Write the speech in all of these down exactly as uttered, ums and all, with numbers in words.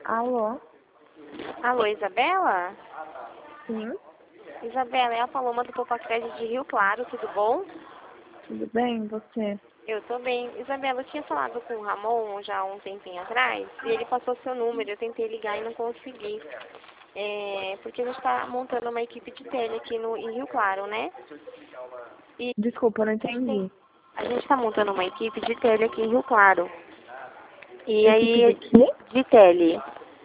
Alô? Alô, Isabela? Sim, Isabela, é a Paloma do Popacred de Rio Claro, tudo bom? tudo bem, você? Eu tô bem. Isabela, eu tinha falado com o Ramon já há um tempinho atrás e ele passou seu número. Eu tentei ligar e não consegui. É, porque a gente está montando uma equipe de tele aqui no, em Rio Claro, né? E Desculpa, eu não a gente tem- entendi. a gente está montando uma equipe de tele aqui em Rio Claro. E Equipe de aí, quê? de tele,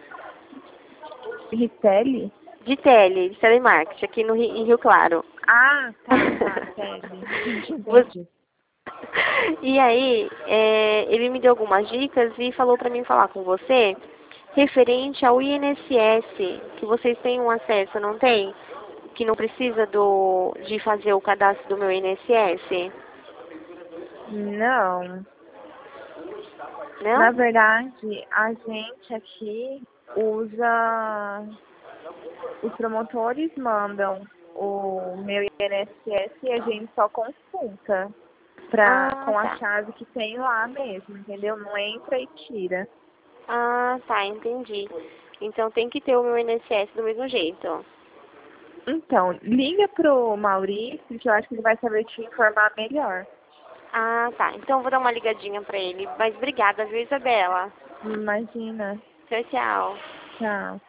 Ritelli? de tele, de telemarketing aqui no, Ri- em Rio Claro. Ah, tá, tá, tele. Entendi, Você- entendi. E aí, é, ele me deu algumas dicas e falou para mim falar com você referente ao I N S S, que vocês têm um acesso, não tem? Que não precisa do, de fazer o cadastro do meu I N S S, Não, na não? verdade, a gente aqui usa... Os promotores mandam o meu I N S S e a gente só consulta pra, Ah, com a tá. chave que tem lá mesmo, entendeu? Não entra e tira. Ah, tá, entendi. Então tem que ter o meu I N S S do mesmo jeito. Então, liga pro Maurício, que eu acho que ele vai saber te informar melhor. Ah, tá. Então eu vou dar uma ligadinha pra ele. Mas obrigada, viu, Isabela? Imagina. Tchau, tchau. Tchau.